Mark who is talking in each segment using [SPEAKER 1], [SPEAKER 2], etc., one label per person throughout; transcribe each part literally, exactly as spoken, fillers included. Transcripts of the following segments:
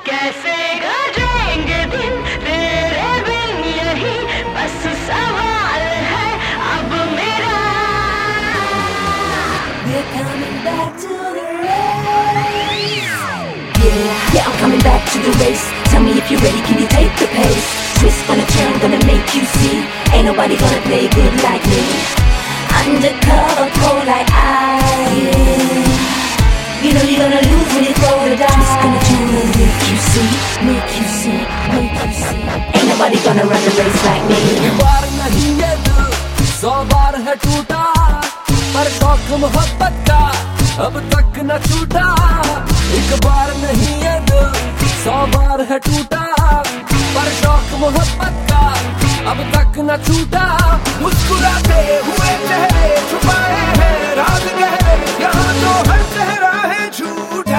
[SPEAKER 1] कैसे गुजरेंगे दिन तेरे बिन, यही बस सवाल है अब मेरा।
[SPEAKER 2] We're coming back to the race. Yeah, yeah, I'm coming back to the race. Tell me if you're ready, can you take the pace? Twist gonna turn, gonna make you see. Ain't nobody gonna play good like me. Undercover, cold like ice. You know you're gonna lose when you throw the dice. Twist gonna turn and make you see, make you see, make you see. Ain't nobody gonna run the race like me.
[SPEAKER 3] एक बार नहीं ये दिल सौ बार है टूटा, पर शौक मोहब्बत का अब तक न छूटा। एक बार नहीं ये दिल सौ बार है टूटा, पर शौक मोहब्बत का अब तक न छूटा। मुस्कुराते हुए चेहरे छुपाए हैं राज गहरे, यहाँ तो हर चेहरा है झूठा।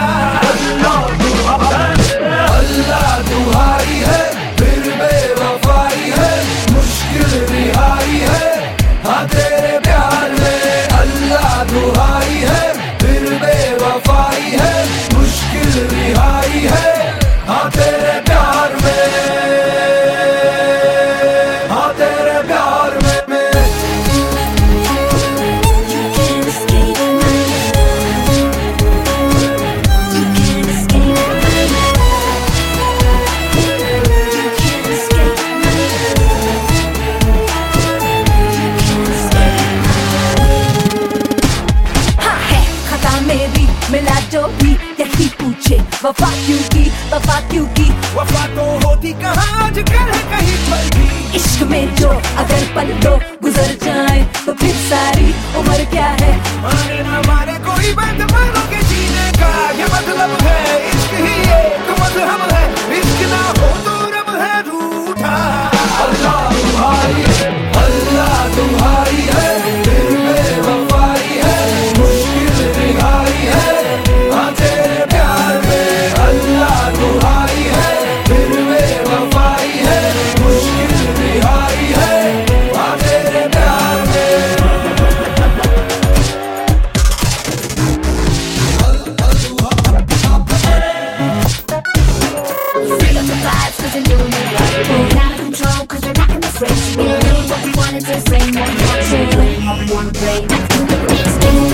[SPEAKER 3] अल्लाह दुहाई है फिर बेवफाई है, मुश्किल रिहाई है हाँ तेरे प्यार में। अल्लाह दुहाई है फिर बेवफाई है, मुश्किल रिहाई है हाँ तेरे प्यार में, हाँ तेरे प्यार में।
[SPEAKER 2] You can't escape my love. You can't escape my love. You can't escape my love. You can't escape my love. हाँ है खता में भी मिला जो भी, यही पूछे वफा क्यों की, वफा क्यों की।
[SPEAKER 3] वफा तो होती कहाँ आजकल है कहीं पर भी।
[SPEAKER 2] इश्क में जो अगर पल दो गुजर जाए तो फिर सारी उम्र क्या है।
[SPEAKER 3] माने ना माने कोई बात मानो के जीने का ये मतलब है। इश्क ही एक मजहब है, इश्क ना हो तो रब है रूठा। अल्लाह तुम्हारी है, अल्लाह तुम्हारी है फिर बेवफाई है, मुश्किल रिहाई है हाँ तेरे प्यार में। अल्लाह तुम्हारी है फिर बेवफाई है, मुश्किल रिहाई है हाँ तेरे प्यार में।
[SPEAKER 2] Feel up the vibes cause you're doing it right. We're out of control cause we're not in this race. We know what we wanted to say, what we want to say, what we want to play. Let's do the race.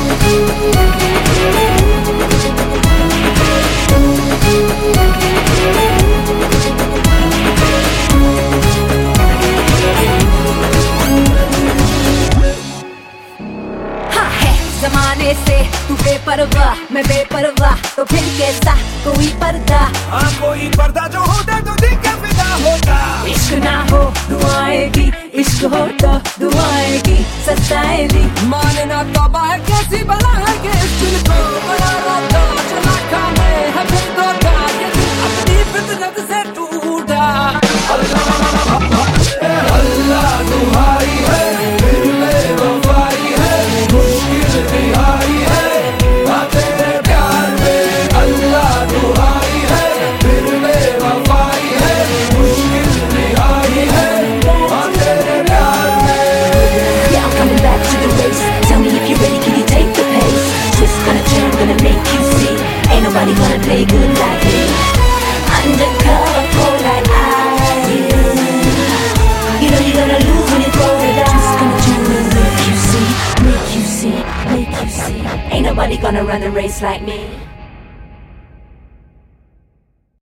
[SPEAKER 2] हाँ है जमाने से तू बेपरवाह मैं बेपरवाह, तो फिर कैसा कोई पर्दा।
[SPEAKER 3] हाँ कोई पर्दा जो होता तो दिल का फिदा होता।
[SPEAKER 2] इश्क ना हो दुआएगी, इश्क हो तो दुआएगी सताएगी।
[SPEAKER 3] माने ना तौबा है कैसी बला है कि इस दिल को बड़ा रोता चला खाने है फिर धोखा, ये दिल अपनी फितरत से टूटा। अल्लाह तुम्हारी है फिर बेवफाई है, मुश्किल रिहाई है हाँ तेरे प्यार में। अल्लाह तुम्हारी है फिर बेवफाई है, मुश्किल रिहाई है हाँ तेरे प्यार में।
[SPEAKER 2] Yeah, I'm coming back to the race. Tell me if you're ready, can you take the pace? Twist gonna turn, gonna make you see. Ain't nobody gonna play good like me. Undercover, cold like ice. You know you're gonna lose when you throw the dice. Twist gonna turn and make you see, make you see, make you see. Ain't nobody gonna run the race like me.